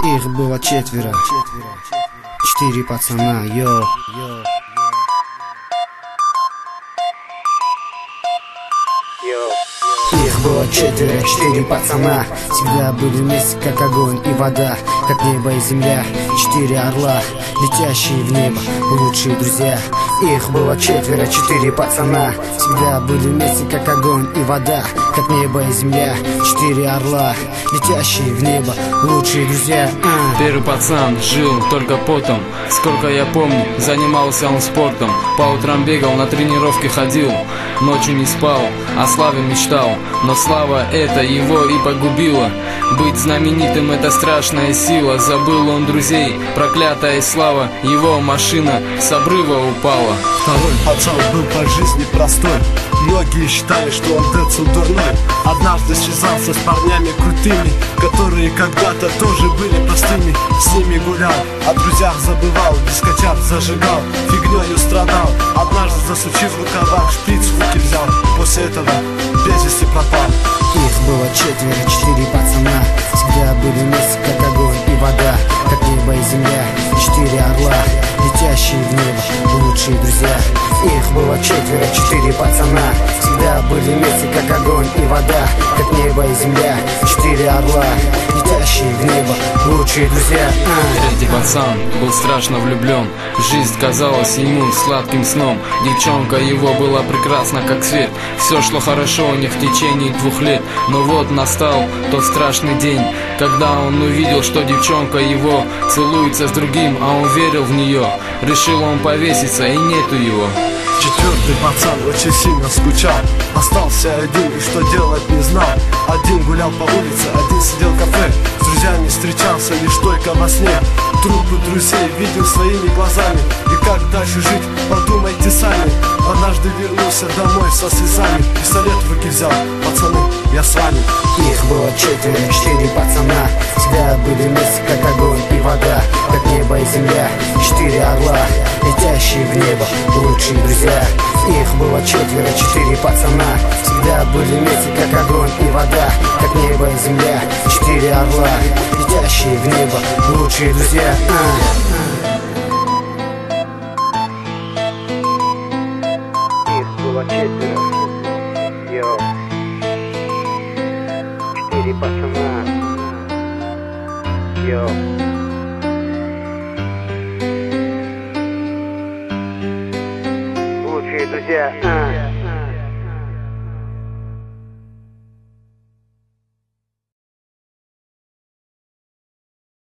Их было четверо, 4 пацана, йо. Их было четверо, 4 пацана. Всегда были вместе, как огонь и вода, как небо и земля. 4 орла, летящие в небо, лучшие друзья. Их было четверо, 4 пацана. Всегда были вместе, как огонь и вода, как небо и земля. 4 орла, летящие в небо, лучшие друзья. Первый пацан жил только потом. Сколько я помню, занимался он спортом. По утрам бегал, на тренировки ходил, ночью не спал, о славе мечтал. Но слава эта его и погубила. Быть знаменитым — это страшная сила. Забыл он друзей, проклятая слава. Его машина с обрыва упала. Второй пацан был по жизни простой. Многие считали, что он децл дурной. Однажды связался с парнями крутыми, которые когда-то тоже были простыми. С ними гулял, о друзьях забывал, дискотяр зажигал, фигнёю страдал. Однажды, засучив в рукавах, шприц в руки взял. После этого без вести пропал. Их было четверо, 4 пацана. Всегда были вместе, как огонь и вода, как небо и земля. 4 орла, летящие в небо, лучшие друзья. Их было четверо, 4 пацана. Всегда были вместе, как огонь и вода, как небо и земля. 4 орла, летящие в небо, лучшие друзья. Третий пацан был страшно влюблен. Жизнь казалась ему сладким сном. Девчонка его была прекрасна, как свет. Все шло хорошо у них в течение 2 лет. Но вот настал тот страшный день, когда он увидел, что девчонка его целуется с другим, а он верил в нее. Решил он повеситься, и нету его. Четвертый пацан очень сильно скучал. Остался один и что делать не знал. Один гулял по улице, один сидел в кафе. С друзьями встречался лишь только во сне. Трупы друзей видел своими глазами. И как дальше жить, подумайте сами. Однажды вернулся домой со слезами. Пистолет в руки взял, пацаны, я с вами. Их было четверо, 4 пацана. Всегда были вместе, как огонь и вода, как небо и земля. 4 орла, летящие в небо, лучшие друзья. Их было четверо, 4 пацана. Всегда были вместе, как огонь и вода, как небо и земля. 4 орла, летящие в небо, лучшие друзья. Их было четверо, йо. 4 пацана, йо. Лучшие друзья.